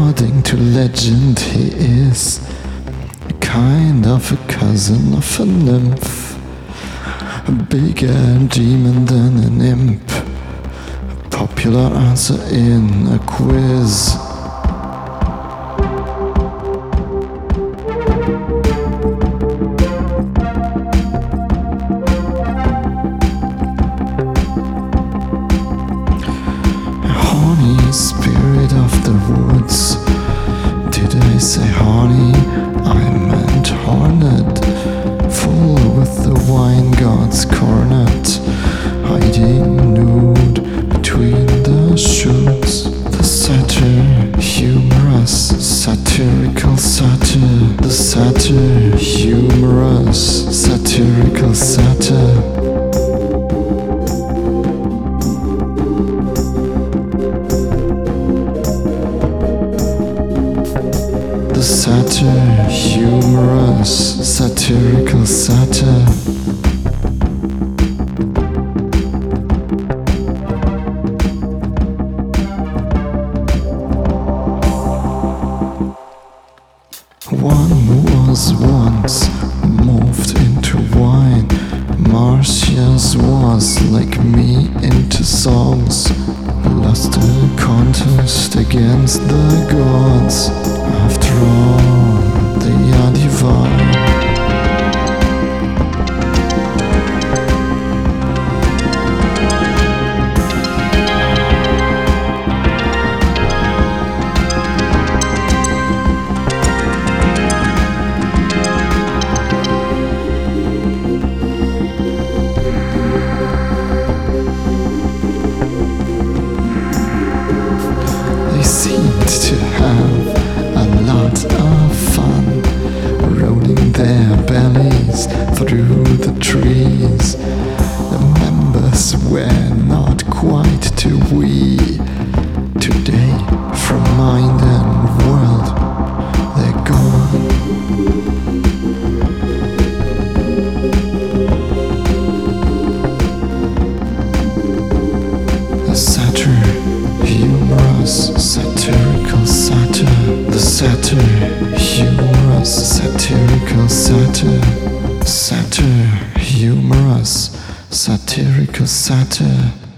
According to legend, he is a kind of a cousin of a nymph, a bigger demon than an imp, a popular answer in a quiz. Spirit of the woods. Did I say honey? I meant hornet, full with the wine god's cornet, hiding nude between the shoots. The satyr, humorous, satirical satyr. The satyr, humorous, satirical satyr. The satyr, humorous, satirical satyr. One was once moved into wine. Marcia's was like me into songs. Lost a contest against the gods. After all, they are divine. They seemed to have a lot of fun, rolling their bellies through the trees. The members were not quite too wee. Today, from mind and world, they're gone. The satyr, humorous, satirical satyr. The satyr, humorous, satirical satyr. Satyr, humorous, satirical satyr.